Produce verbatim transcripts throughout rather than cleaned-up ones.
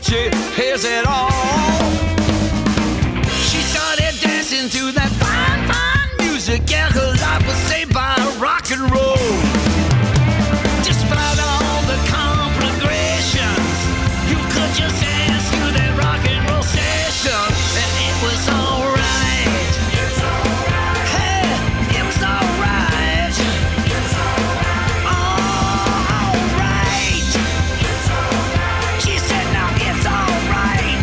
she hears it all. She started dancing to that fine, fine music. Yeah, her life was saved by rock and roll. Despite all the conflagrations, you could just dance to that rock and roll station, and it was alright. Hey, it was alright. Alright. She said, now it's alright.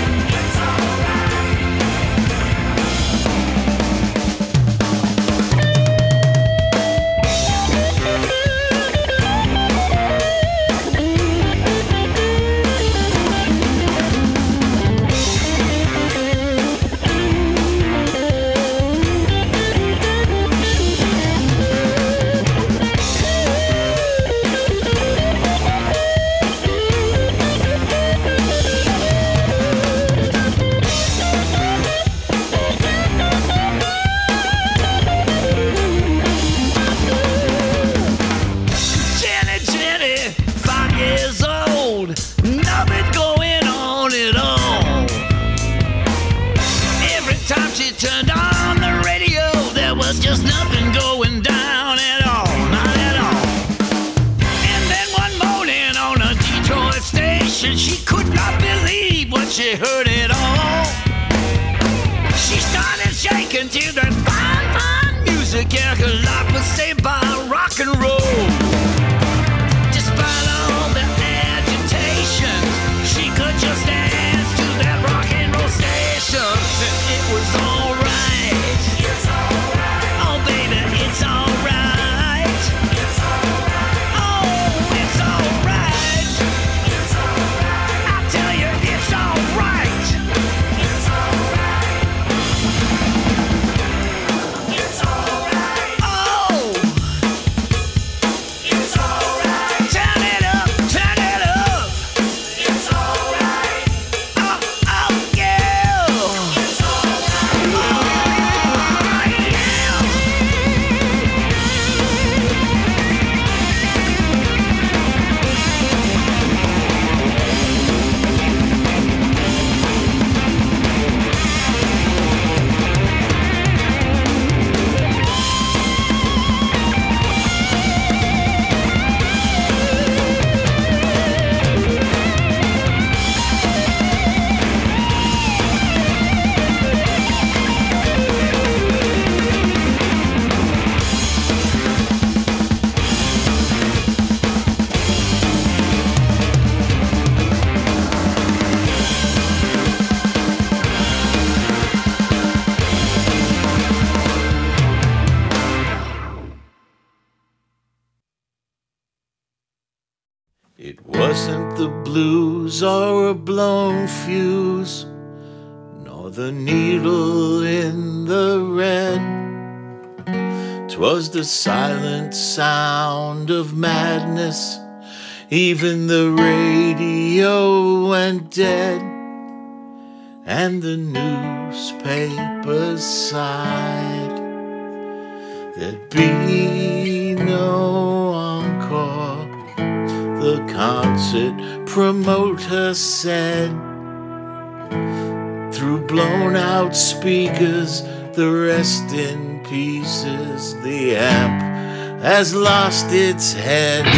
Jenny, Jenny, five years old, nothing going on at all. Every time she turned on the radio, there was just nothing going down at all, not at all. And then one morning on a Detroit station, she could not believe what she heard at all. She started shaking to that fine, fine music. Yeah, her life was saved by rock and roll. Despite all the agitation, she could just dance to that rock and roll station, and it was alright. Oh, baby, it's alright. Oh, it's alright. I tell you, it's alright. Oh, turn it up, turn it up. Oh, oh, yeah. Oh, yeah. It wasn't the blues or a blown fuse, nor the needle in the red. 'Twas the silent sound of madness. Even the radio went dead, and the newspapers sighed. There'd be no encore, the concert promoter said. Through blown out speakers, the rest in pieces, the amp has lost its head.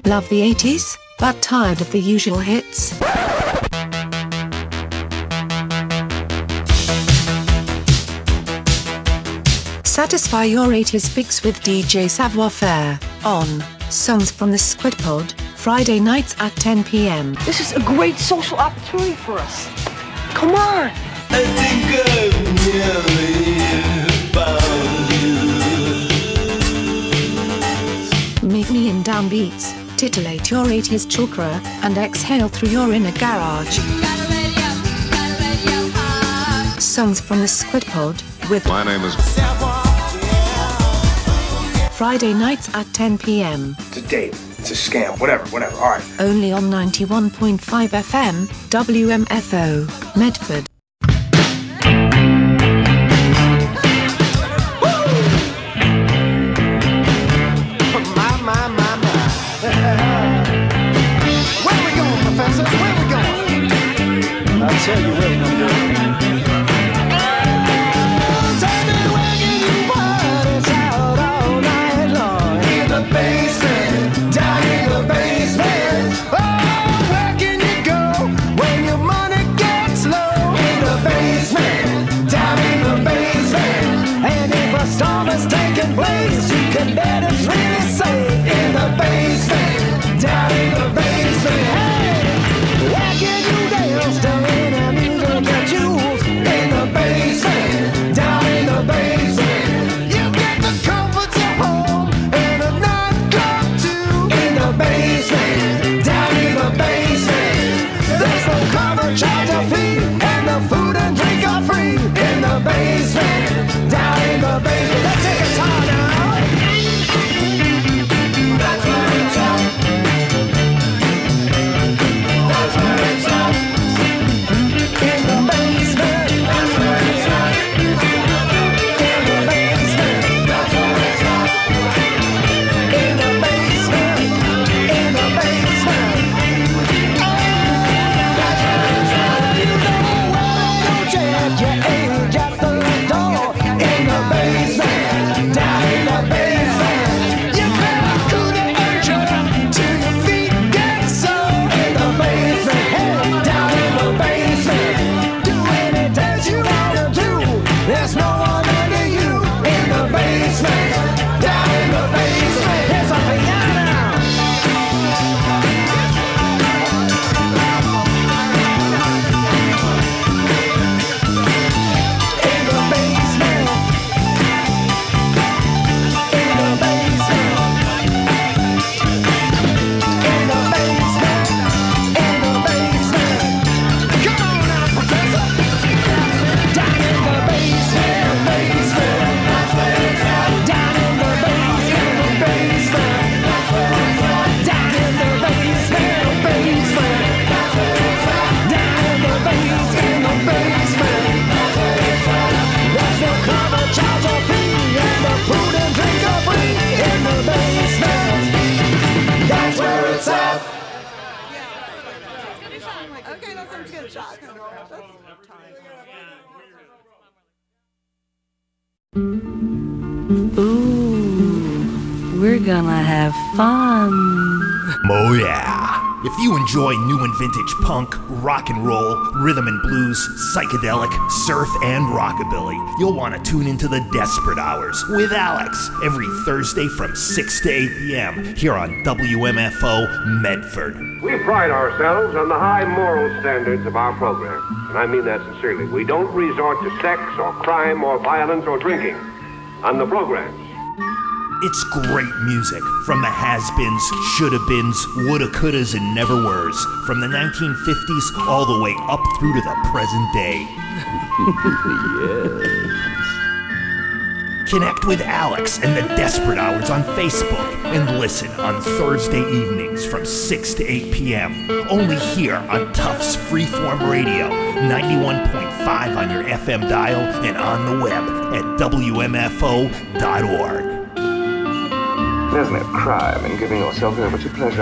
Love the eighties, but tired of the usual hits? Satisfy your eighties fix with D J Savoir Faire, on Songs from the Squid Pod, Friday nights at ten p m. This is a great social opportunity for us. Come on! I think I've nearly found you. Meet me in downbeats, titillate your eighties chakra, and exhale through your inner garage. Songs from the Squid Pod, with My name is Friday nights at ten p m. It's a date. It's a scam. Whatever, whatever. All right. Only on ninety-one point five F M, W M F O, Medford. My, my, my, my. Where we going, Professor? Where we going? I'll tell you where we're going. Ooh, we're gonna have fun. Oh yeah. If you enjoy new and vintage punk, rock and roll, rhythm and blues, psychedelic, surf, and rockabilly, you'll want to tune into the Desperate Hours with Alex every Thursday from six to eight p m here on W M F O Medford. We pride ourselves on the high moral standards of our program, and I mean that sincerely. We don't resort to sex or crime or violence or drinking on the programs. It's great music from the has-beens, shoulda-beens, woulda-couldas, and never-weres, from the nineteen fifties all the way up through to the present day. Yes. Connect with Alex and the Desperate Hours on Facebook and listen on Thursday evenings from six to eight p m only here on Tufts Freeform Radio, ninety-one point five on your F M dial and on the web at W M F O dot org. There's no crime in giving yourself over to pleasure.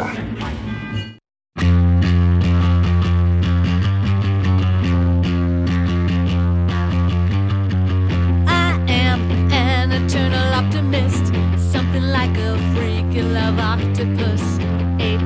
I am an eternal optimist, something like a freaky love octopus. Eight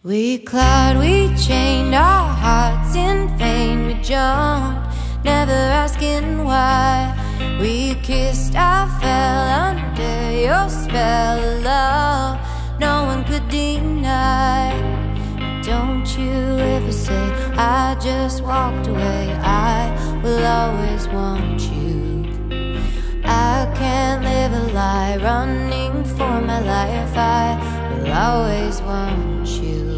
We clawed, we chained our hearts in vain. We jumped, never asking why. We kissed, I fell under your spell of love no one could deny. Don't you ever say I just walked away. I will always want you. I can't live a lie, running for my life. I will always want you.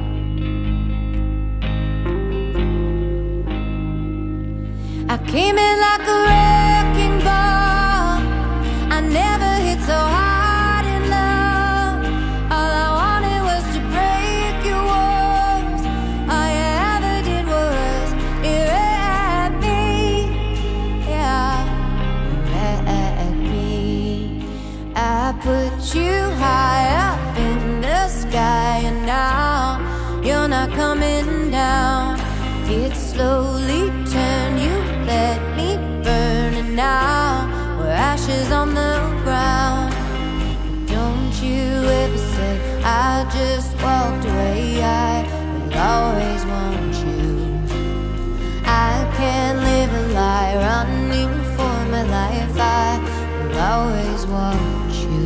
I came in like a wrecking ball. I never hit so hard in love. All I wanted was to break your walls. All you ever did was erect me. Yeah, erect me. I put you high up in the sky, and now you're not coming down. It slowly turned, you let me burn, and now we're ashes on the ground. Don't you ever say I just walked away. I will always want you. I can't live a lie, running for my life. I will always want you.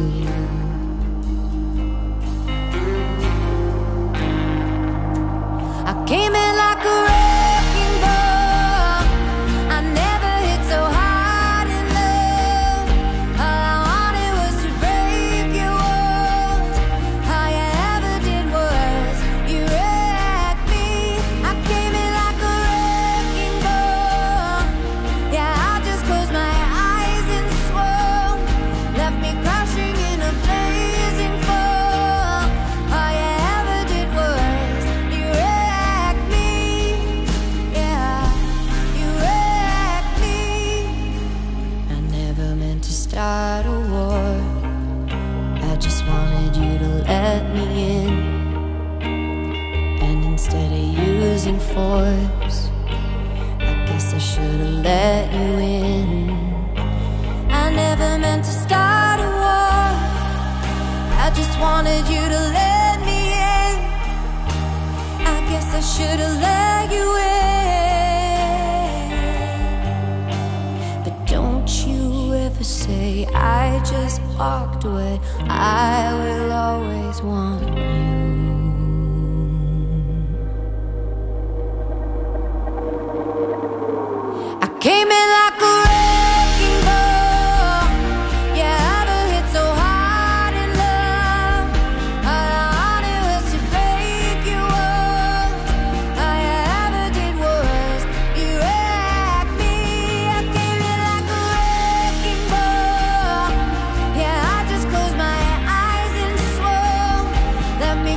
I came in like a wrecking ball. I never hit so hard in love. All I wanted was to break your walls. All you ever did was you wrecked me. I came in like a wrecking ball. Yeah, I just closed my eyes and swore. Left me crashing in a blazing fall. All you ever did was you wrecked me. Yeah, you wrecked me. I never meant to start a war. I just wanted you to let me in. And instead of using force, I guess I should've let you in. I never meant to start a war. I just wanted you to let me in. I guess I should've let you in. But don't you ever say I just walked away. I will always want you. I came in like a wrecking ball. Yeah, I never hit so hard in love. All I wanted was to break your walls. All you ever did was you wrecked me. I came in like a wrecking ball. Yeah, I just closed my eyes and swore. Let me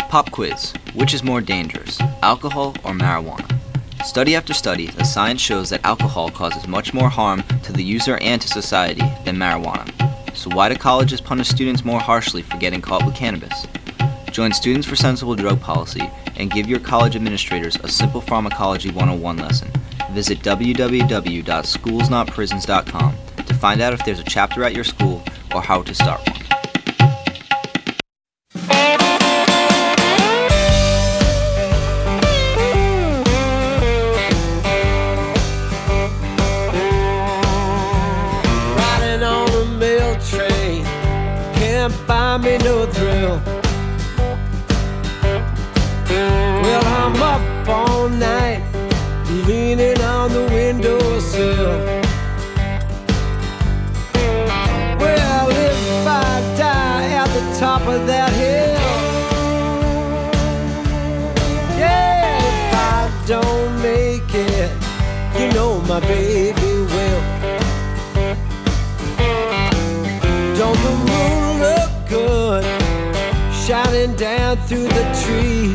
Pop quiz. Which is more dangerous, alcohol or marijuana? Study after study, the science shows that alcohol causes much more harm to the user and to society than marijuana. So why do colleges punish students more harshly for getting caught with cannabis? Join Students for Sensible Drug Policy and give your college administrators a simple pharmacology one oh one lesson. Visit w w w dot schools not prisons dot com to find out if there's a chapter at your school or how to start one. Riding on a mail train, can't buy me no thrill. Well, I'm up all night, leaning on the windowsill. Well, if I die at the top of that hill, yeah, if I don't make it, you know my baby will. Don't the moon look good, shining down through the trees?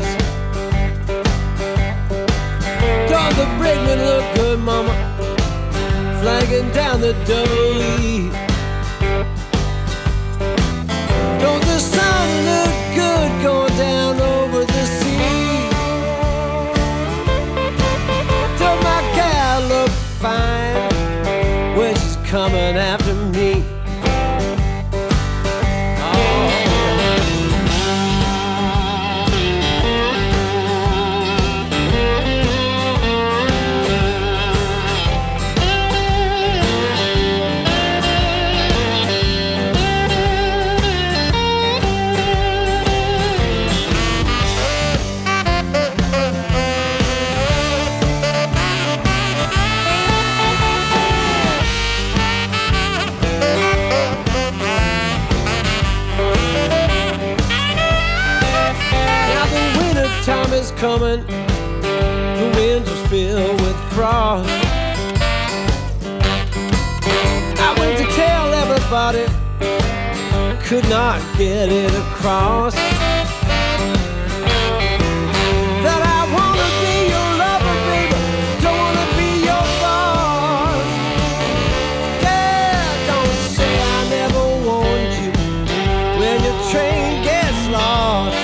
Don't the brakeman look good, mama, flagging down the double E? Don't the sun look good going down over the sea? Don't my gal look fine when she's coming after me? Time is coming, the winds are filled with frost. I went to tell everybody, could not get it across, that I wanna be your lover, baby, don't wanna be your boss. Yeah, don't say I never warned you when your train gets lost.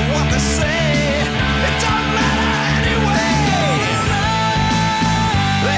They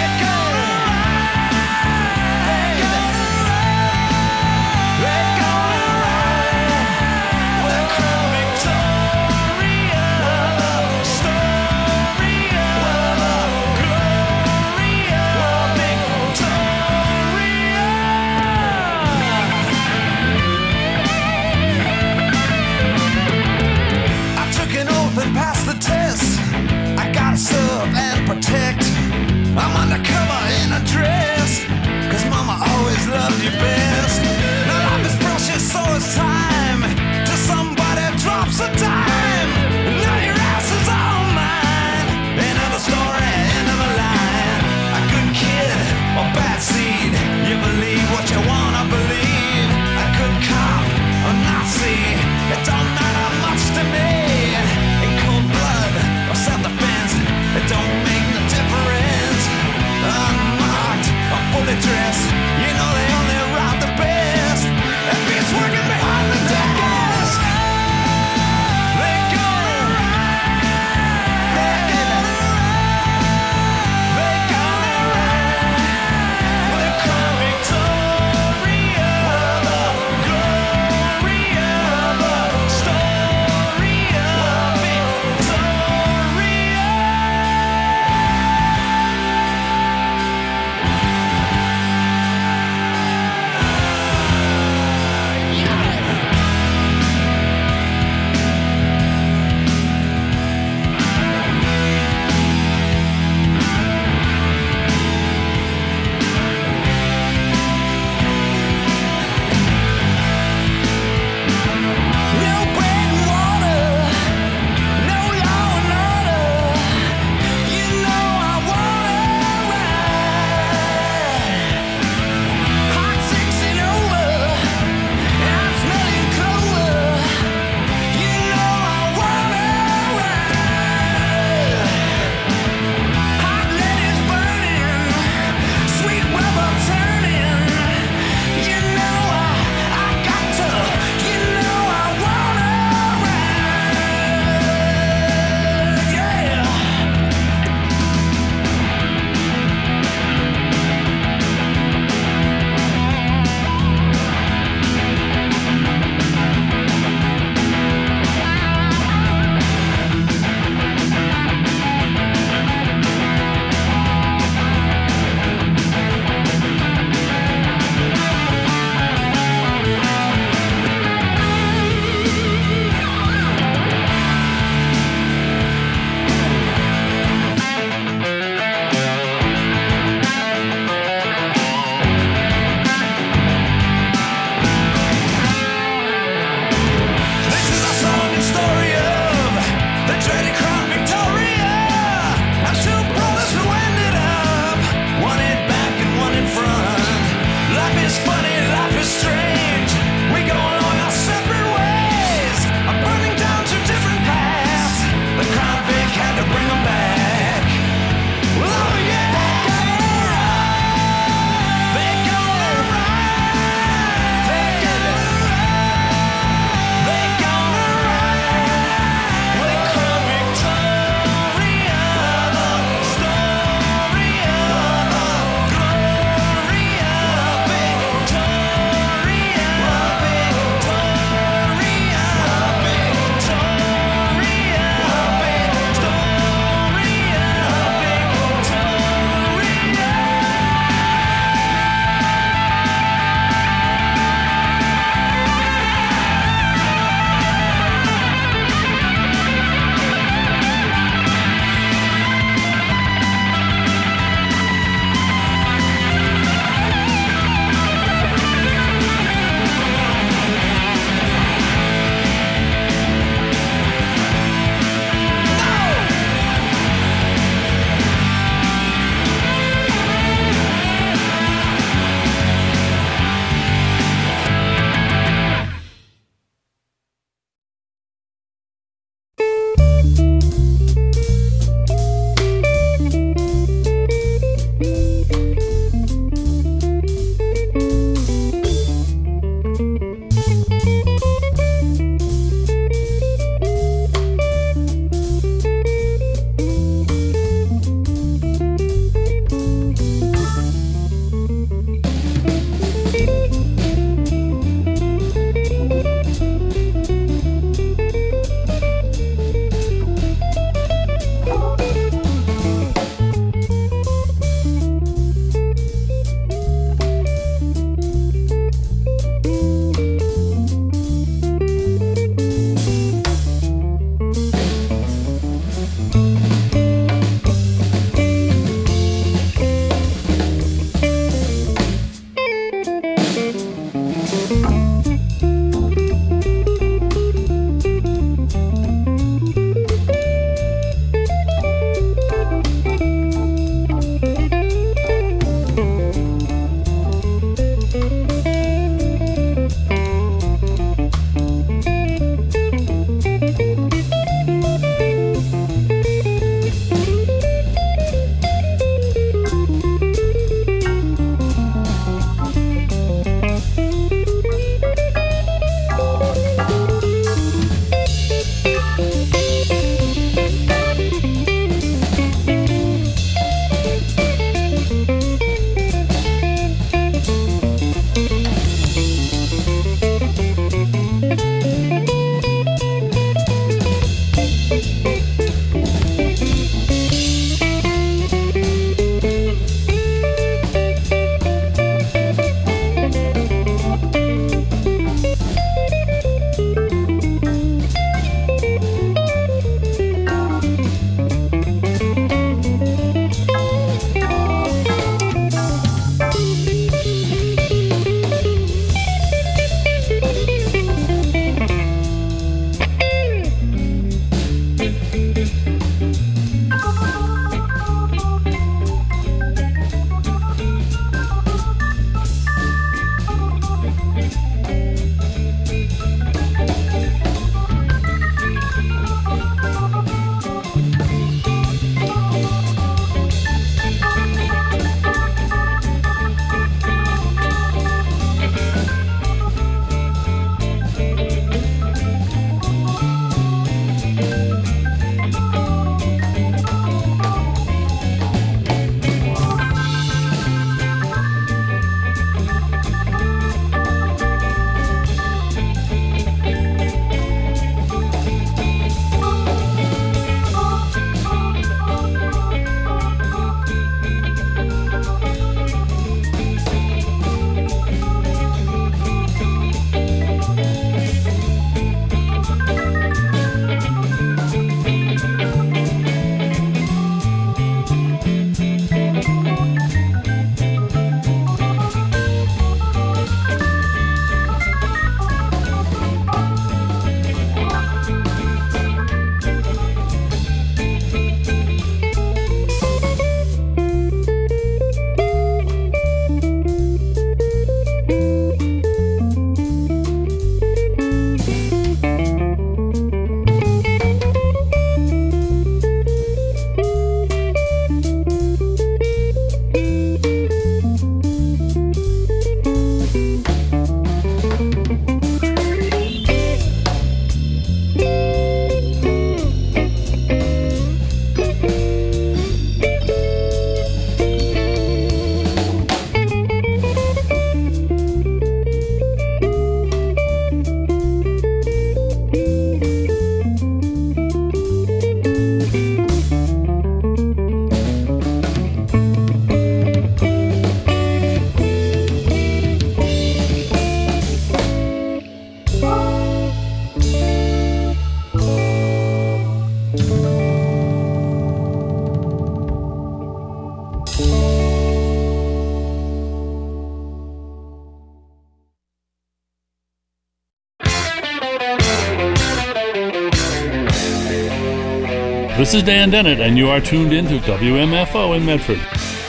This is Dan Dennett, and you are tuned in to W M F O in Medford.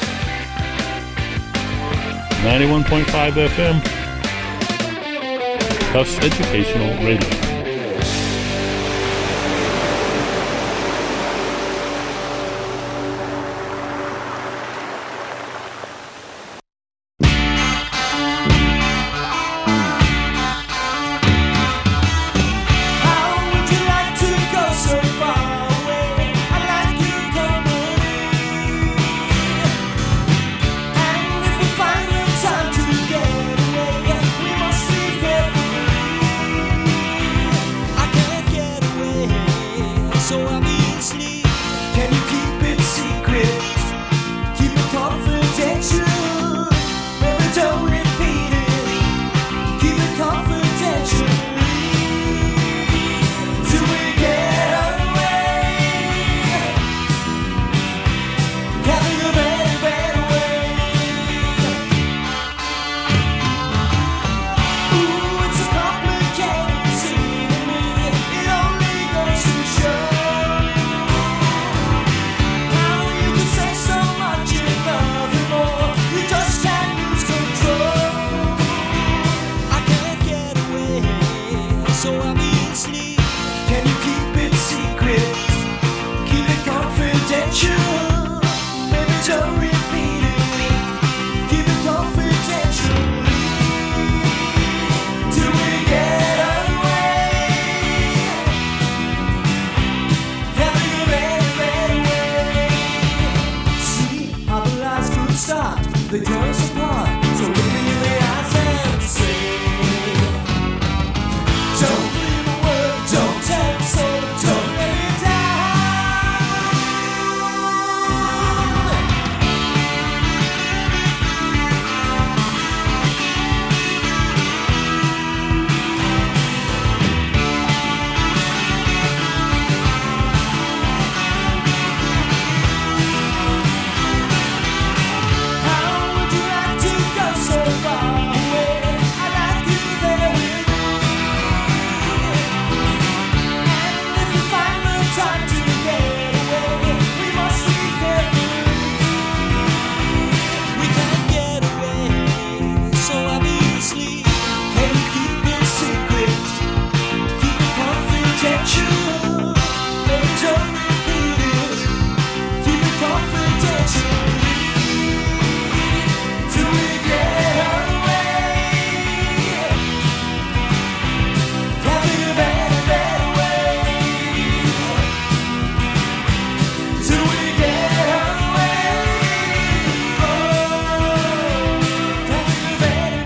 ninety-one point five F M. Tufts Educational Radio.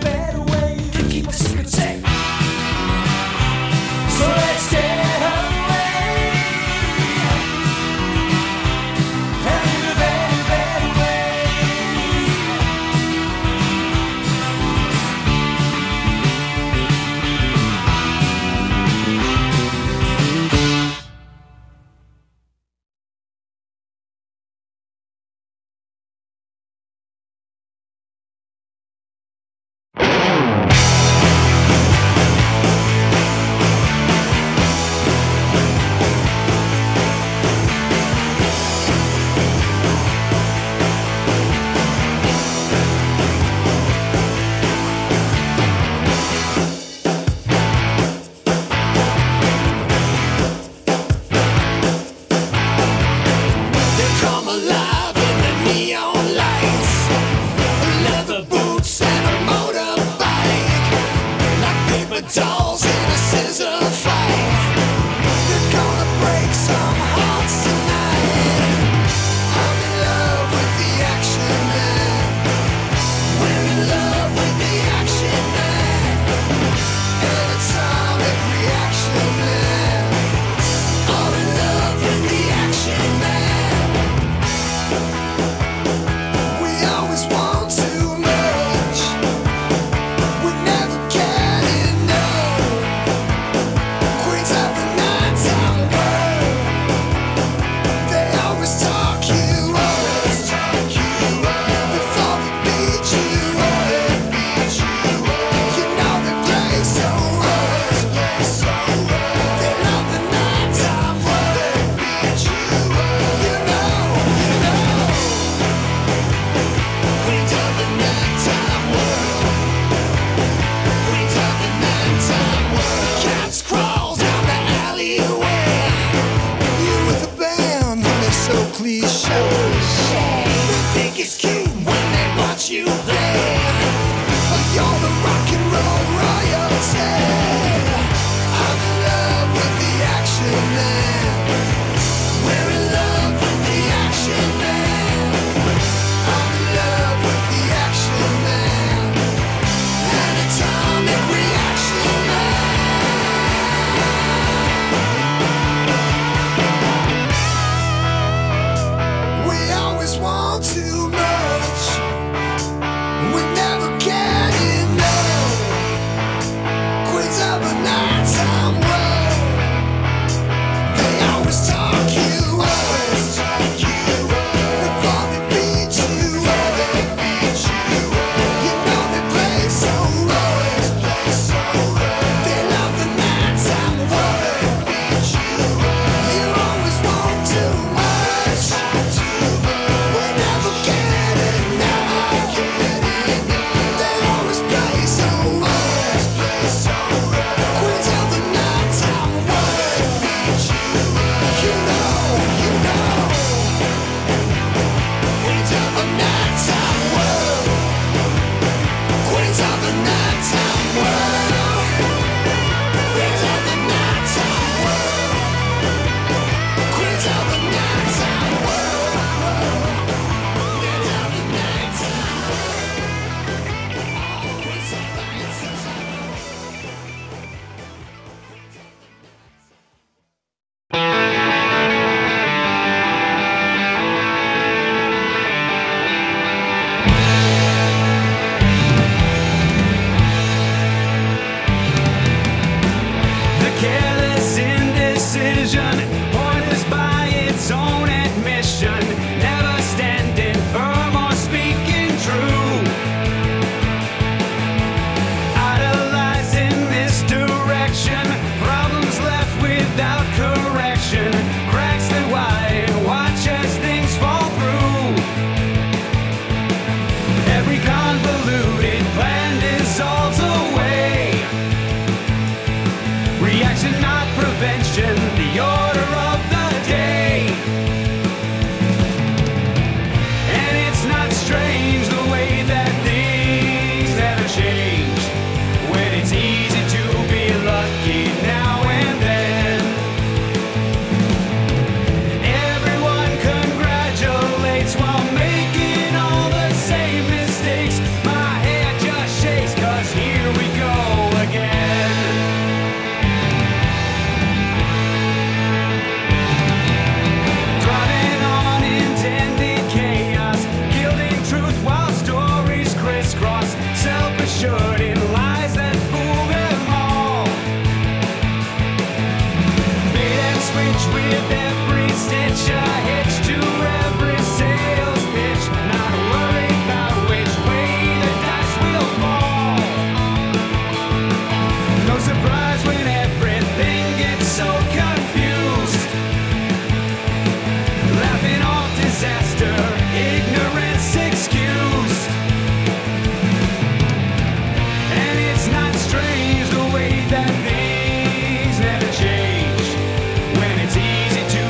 So let's get away. vision, pointless by its own admission, never standing firm or speaking true. Idolizing misdirection, problems left without correction, cracks that widen, watch as things fall through. Every convoluted plan dissolves away. Reaction, not prevention, the order of the day. And it's not strange the way that things never change, when it's easy to be lucky now and then. Everyone congratulates while making all the same mistakes. My head just shakes, 'cause here we go again. Driving on intended chaos, gilding truth while stories crisscross, self-assured in lies that fool them all. Bait and switch with every stitch, a hitch to every sales pitch, not worried about which way the dice will fall. No surprise when everything gets so confused, laughing off disaster, ignorance excused. And it's not strange the way that things never change, when it's easy to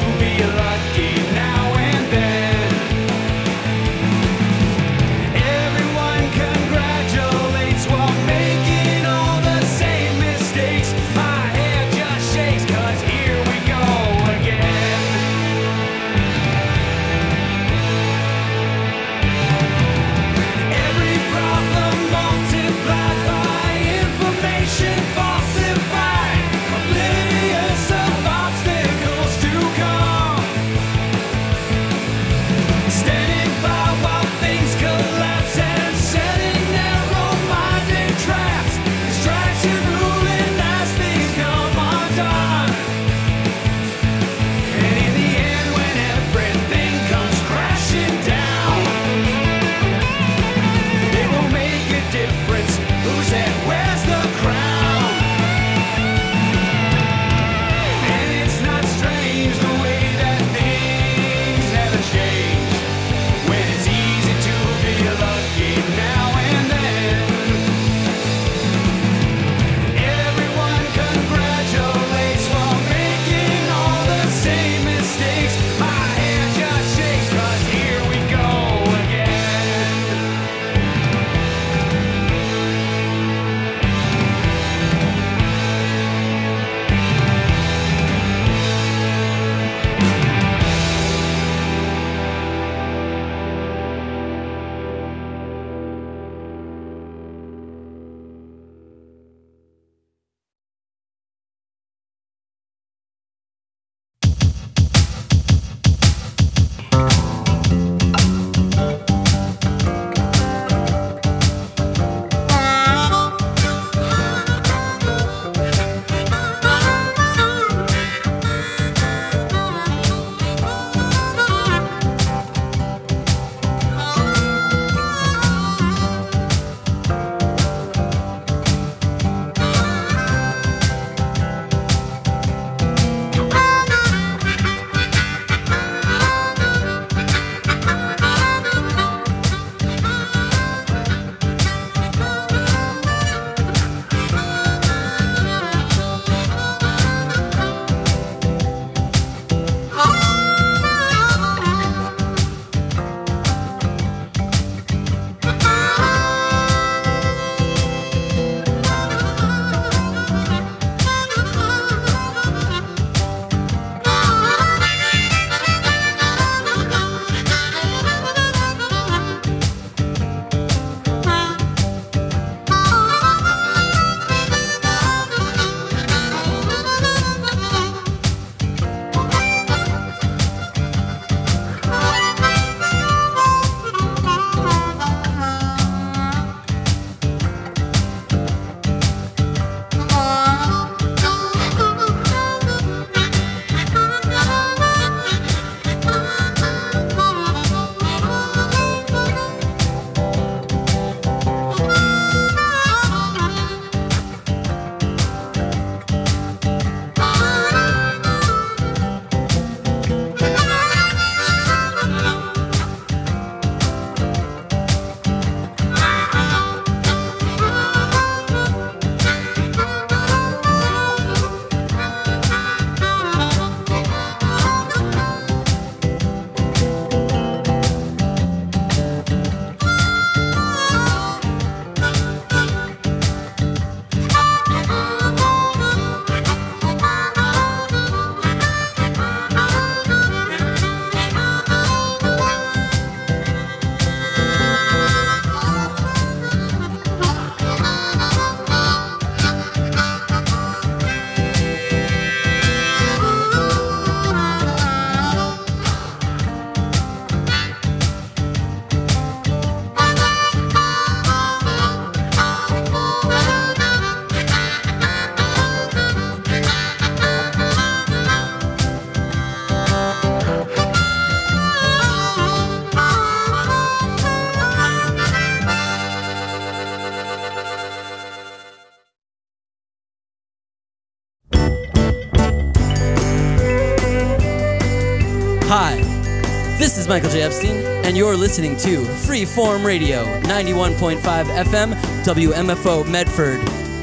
Hi, this is Michael J. Epstein, and you're listening to Freeform Radio, ninety-one point five F M, W M F O Medford.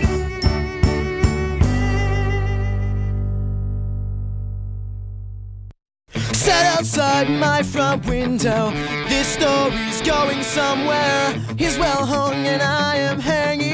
Sat outside my front window, this story's going somewhere. He's well hung and I am hanging